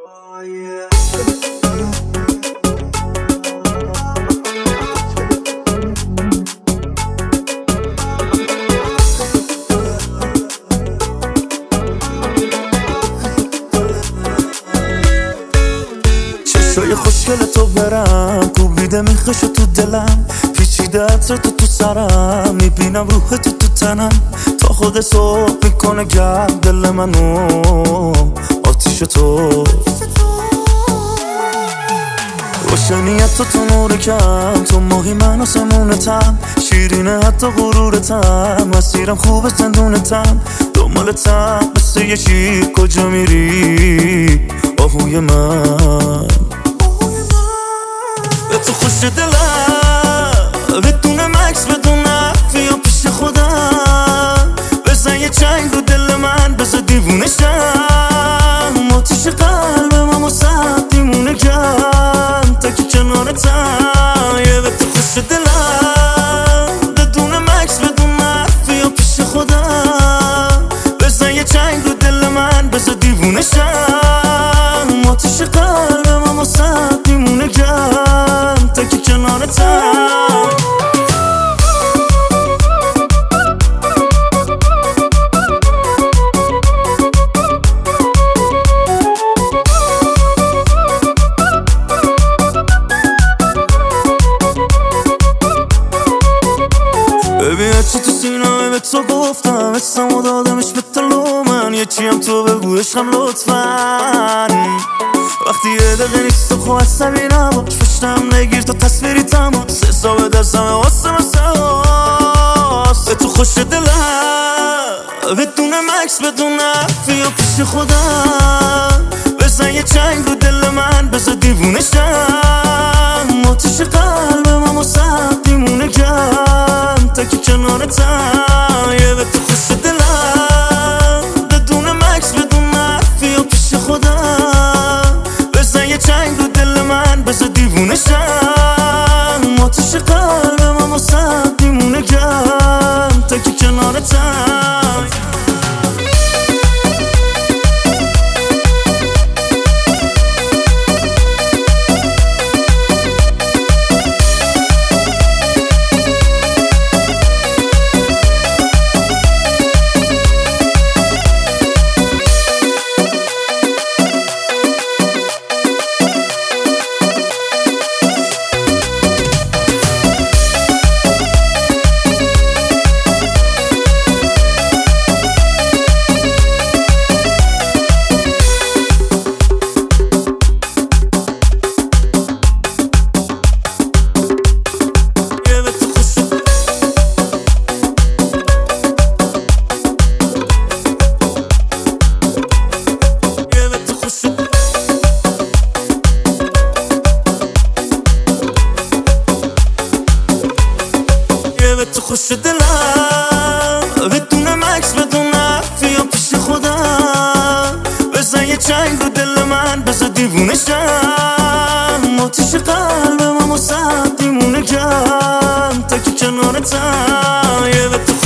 چشای خوشگل تو برم کوبیده میخشه تو دلم، پیچیده عطر تو سرم، میبینم روح تو تنم، تا خود صبح میکنه گرم دل منو آتیش تو. روشنیت تو نور کم، تو ماهی من آسمونتم، شیرینه حتی غرورتم، مسیرم خوبه زندونتم، دنبالتم مثل یه شیر، کجا میری آهوی من؟ به تو خوش دلم بدون مکس بدون نفی و پیش خودم، بزن یه چنگ رو دل من، بزن دیوونه شم، آتیش قلبم و سخت دیمونه گم تا که کنارتم. یه به تو خوش دلم بدون مکس بدون نفی و پیش خودم، بزن یه چنگ رو دل من، بزن دیوونه شم، آتیش قلبم و سخت دیمونه گم تا که کنارتم. ببین هرچی تو سینه به تو گفتم، حسم و دادمش به تلو من، یه چیم تو بگو عشقم لطفاً. وقتی یه دقیقه نیست تو خواه عصبی نباش، پشتم نگیر تا تصویری تماس، سه به دستمه واسه به تو خوش دلم بدون مکس بدون نفی و پیش خودم، بزن یه چنگ رو دل من، بزن دیوونه شم، آتیش قلبم و سخت دیمونه گم تا که کنارتم. یه به تو خوش دلم بدون مکس بدون نفی و پیش خودم، بزن یه چنگ رو دل من، بزن دیوونه شم، آتیش قلبم و سخت دیمونه گم تا که کنارتم. تو خوش دلم بدون مکس بدون نفی و پیش خودم، بزن یه چنگ رو دل من، بزن دیوونه شم، آتیش قلبم و سخت دیمونه گم تا که کنارتم.